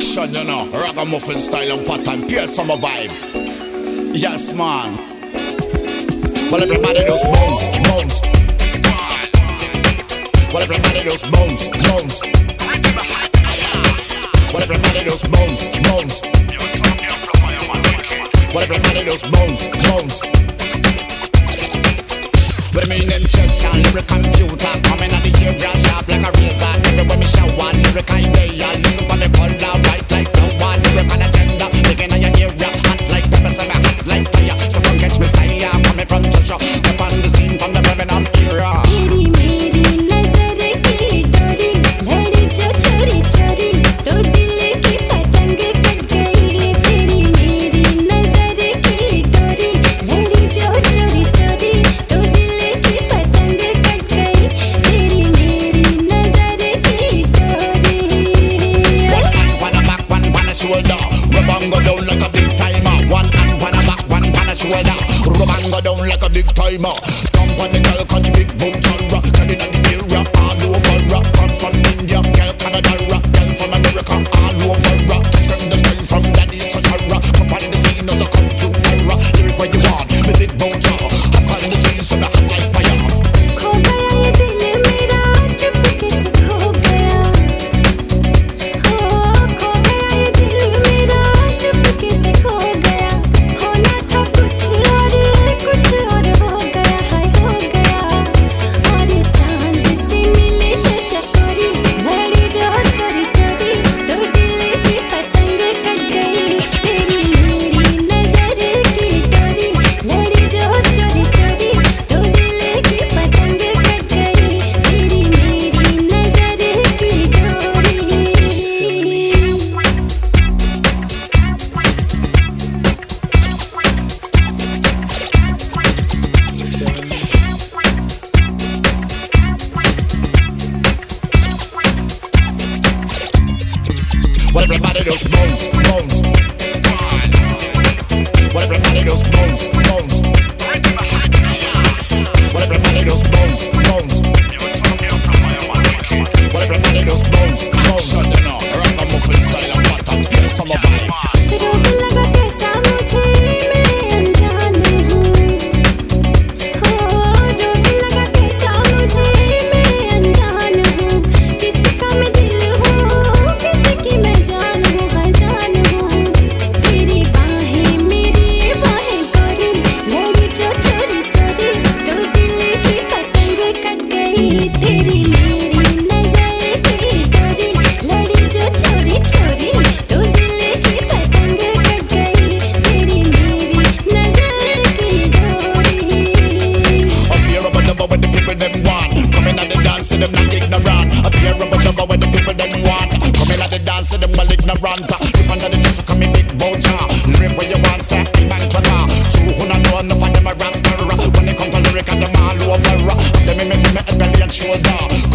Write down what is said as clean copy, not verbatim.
Action, you know, ragamuffin style and pattern, pure summer vibe. Yes, man. Well, everybody does bounce, bounce. Well, everybody does bounce, bounce. Well, everybody does bounce, bounce. Well, everybody does bounce, bounce. With me name chess and lyric computer, coming at the area sharp like a razor. Everywhere me shower, lyric idea. Listen for the color, white like flower. Lyrical agenda, making on your area hot like peppers and hot like fire. So come catch me style, yeah, coming from Joshua. Up on the scene from the Birmingham era. तेरी मेरी नजर की डोरी लड़ी जो चोरी चोरी तो दिल की पतंग कट गई. तेरी मेरी नजर की डोरी लड़ी जो चोरी चोरी तो दिल की पतंग कट गई. तेरी मेरी नजर की डोरी. One on a back, one on a shoulder. Rub and go down like a big timer. One hand on a back, one on a shoulder. Rub and go down like a big timer. Come on the girl, catch big boom chara. Telling at the area all over rock. Come from India, girl Canada rock. Girl from America all over rock. Send the style from Daddy to Shara. Come on the scene as I come to era. Lyric where you want, with big boom chara. Up on the scene so me hot like fire. खो गया ये दिल मेरा चुपके से खो गया. हो खो गया ये दिल मेरा चुपके से खो गया. होना था कुछ और हो गया हाय हो गया. और चांद से मिले जो चकोरी लड़ी जो चोरी चोरी तो दिल की पतंग कट गई. तेरी मेरी नजर की डोरी लड़ी जो चोरी चोरी तो दिल की पतंग कट गई. तेरी मेरी नजर की डोरी. Well, everybody does bounce, bounce. Well, everybody does bounce, bounce. Well, everybody does bounce, bounce. Well, everybody does bounce, bounce. You know, ragamuffin style and pattern, pure summer vibe. रोग लगा कैसा मुझे मैं अनजान हूँ. हो रोग लगा कैसा मुझे मैं अनजान हूँ. किसी का मैं दिल हूँ किसी की मैं जान हूँ हाँ जान हूँ. तेरी बाहें मेरी बाहें गोरी लड़ी जो चोरी चोरी तो दिल की पतंग कट गई. तेरी मेरी नजर की डोरी लड़ी जो चोरी चोरी तो दिल की पतंग कट गई. तेरी मेरी नजर की डोरी. Up here rubber number with the people them want. Coming at the dance, see them not ignorant. Up here rubber number with the people them want. Coming at the dance, see them well ignorant. If under the dress, come in big boucher. Lyric where you want, say man clever. True, who not know enough of them a rasta. When they come to lyric, and them all over. Them me make me head belly and shoulder.